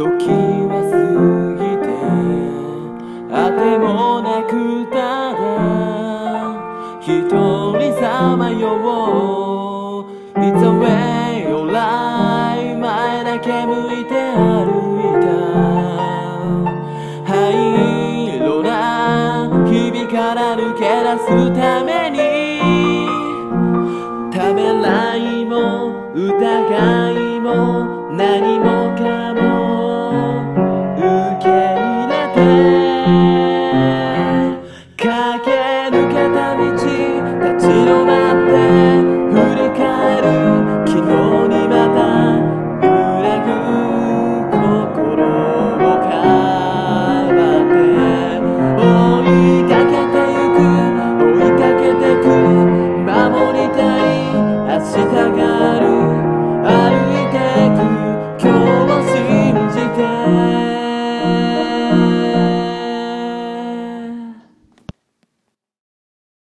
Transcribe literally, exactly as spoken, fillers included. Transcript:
時は過ぎてあてもなくただ一人さまよう It's a way of life 前だけ向いて歩いた灰色な日々から抜け出すため